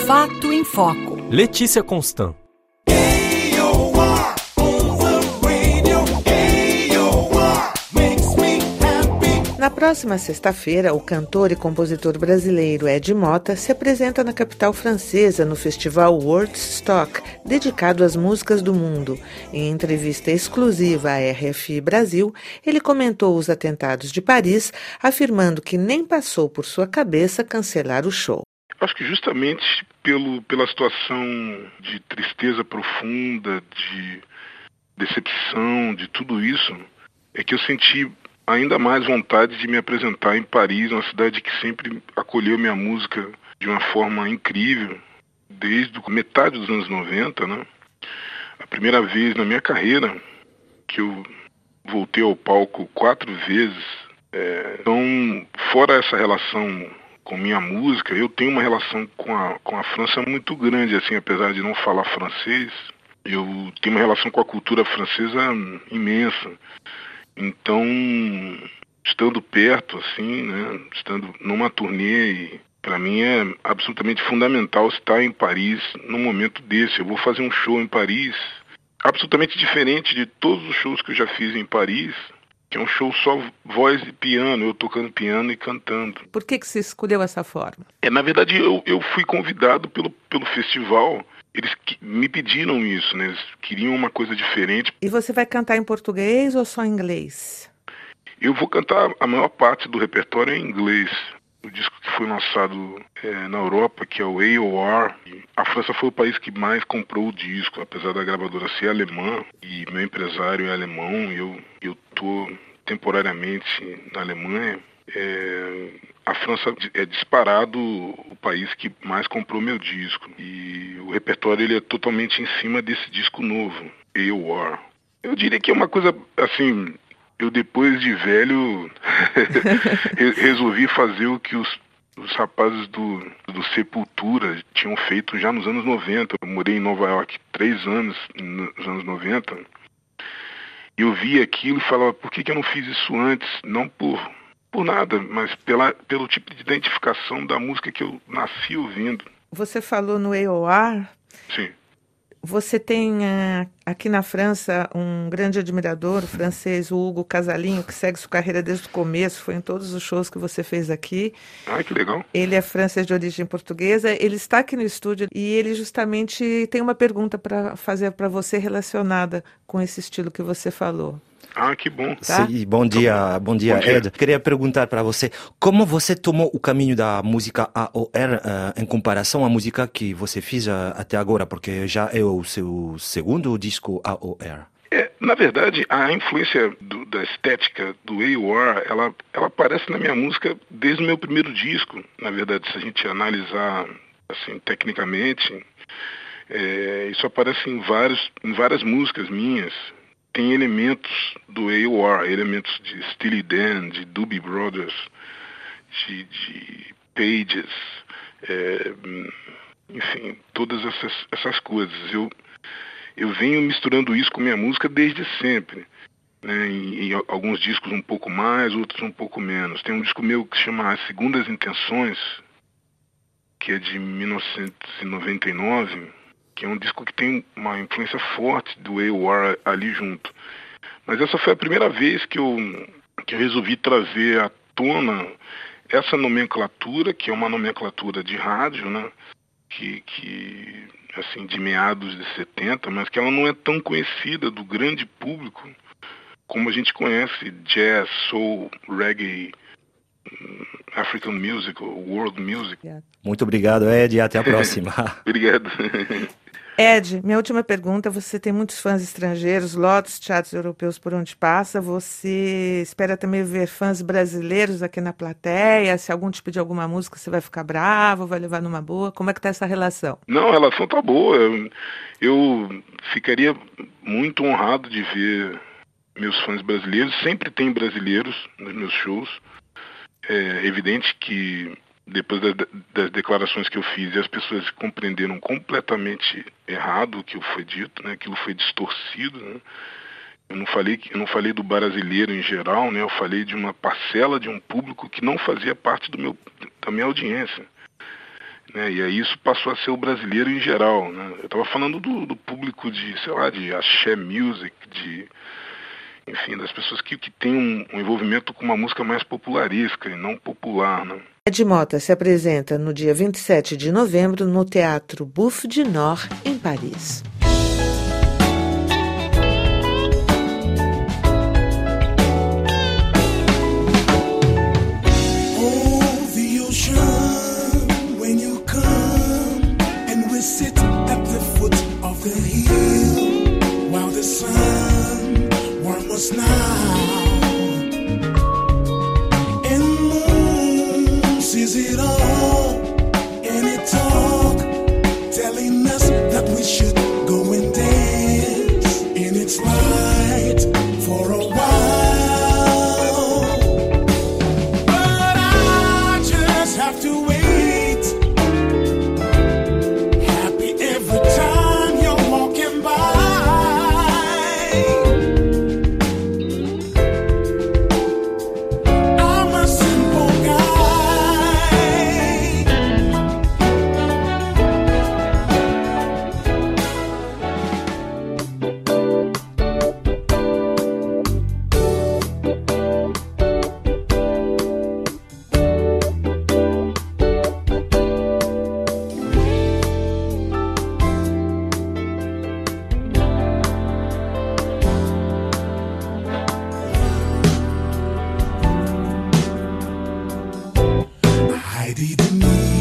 Fato em Foco. Letícia Constant. Na próxima sexta-feira, o cantor e compositor brasileiro Ed Mota se apresenta na capital francesa no festival Woodstock, dedicado às músicas do mundo. Em entrevista exclusiva à RFI Brasil, ele comentou os atentados de Paris, afirmando que nem passou por sua cabeça cancelar o show. Acho que justamente pela situação de tristeza profunda, de decepção, de tudo isso, é que eu senti ainda mais vontade de me apresentar em Paris, uma cidade que sempre acolheu minha música de uma forma incrível, desde a metade dos anos 90, né? A primeira vez na minha carreira que eu voltei ao palco 4 vezes. Então, fora essa relação com minha música, eu tenho uma relação com a França muito grande, assim, apesar de não falar francês, eu tenho uma relação com a cultura francesa imensa. Então, estando perto, assim, né, estando numa turnê, para mim é absolutamente fundamental estar em Paris num momento desse. Eu vou fazer um show em Paris absolutamente diferente de todos os shows que eu já fiz em Paris, que é um show só voz e piano, eu tocando piano e cantando. Por que você escolheu essa forma? Na verdade, eu fui convidado pelo festival. Eles me pediram isso, né? Eles queriam uma coisa diferente. E você vai cantar em português ou só em inglês? Eu vou cantar a maior parte do repertório em inglês. O disco que foi lançado na Europa, que é o AOR. A França foi o país que mais comprou o disco, apesar da gravadora ser alemã. E meu empresário é alemão, e eu estou temporariamente na Alemanha. A França é disparado o país que mais comprou meu disco. E o repertório ele é totalmente em cima desse disco novo, AOR. Eu diria que é uma coisa, assim, eu depois de velho resolvi fazer o que os rapazes do Sepultura tinham feito já nos anos 90. Eu morei em Nova York 3 anos, nos anos 90. E eu vi aquilo e falava, por que eu não fiz isso antes? Não por nada, mas pelo tipo de identificação da música que eu nasci ouvindo. Você falou no AOR. Sim. Você tem aqui na França um grande admirador, o francês, o Hugo Casalinho, que segue sua carreira desde o começo, foi em todos os shows que você fez aqui. Ah, que legal. Ele é francês de origem portuguesa, ele está aqui no estúdio e ele justamente tem uma pergunta para fazer para você relacionada com esse estilo que você falou. Ah, que bom. Tá? Sim, bom dia, Ed. Queria perguntar para você, como você tomou o caminho da música AOR em comparação à música que você fez até agora, porque já é o seu segundo disco AOR. Na verdade, a influência da estética do AOR, ela aparece na minha música desde o meu primeiro disco. Na verdade, se a gente analisar assim, tecnicamente, isso aparece em várias músicas minhas. Tem elementos do AOR, elementos de Steely Dan, de Doobie Brothers, de Pages, enfim, todas essas coisas. Eu venho misturando isso com minha música desde sempre, né? Em alguns discos um pouco mais, outros um pouco menos. Tem um disco meu que se chama As Segundas Intenções, que é de 1999, que é um disco que tem uma influência forte do AOR ali junto. Mas essa foi a primeira vez que eu resolvi trazer à tona essa nomenclatura, que é uma nomenclatura de rádio, né? Que assim, de meados de 70, mas que ela não é tão conhecida do grande público como a gente conhece jazz, soul, reggae, African music, world music. Muito obrigado, Ed, e até a próxima. Obrigado. Ed, minha última pergunta, você tem muitos fãs estrangeiros, lotos de teatros europeus por onde passa, você espera também ver fãs brasileiros aqui na plateia? Se algum te pedir alguma música, você vai ficar bravo, vai levar numa boa? Como é que tá essa relação? Não, a relação tá boa. Eu ficaria muito honrado de ver meus fãs brasileiros. Sempre tem brasileiros nos meus shows. É evidente que depois das declarações que eu fiz, as pessoas compreenderam completamente errado o que foi dito, né? Aquilo foi distorcido, né? Eu não falei do brasileiro em geral, né? Eu falei de uma parcela de um público que não fazia parte da minha audiência. né? E aí isso passou a ser o brasileiro em geral, né? Eu estava falando do público de, sei lá, de axé music, enfim, das pessoas que têm um envolvimento com uma música mais popularesca e não popular, né? Ed Mota se apresenta no dia 27 de novembro no Teatro Bouffe du Nord, em Paris. Sit at the foot of the hill while the sun warms us now, and moon sees it all, and it talk telling us that we should go and dance in its light for a while. But I just have to wait. I didn't need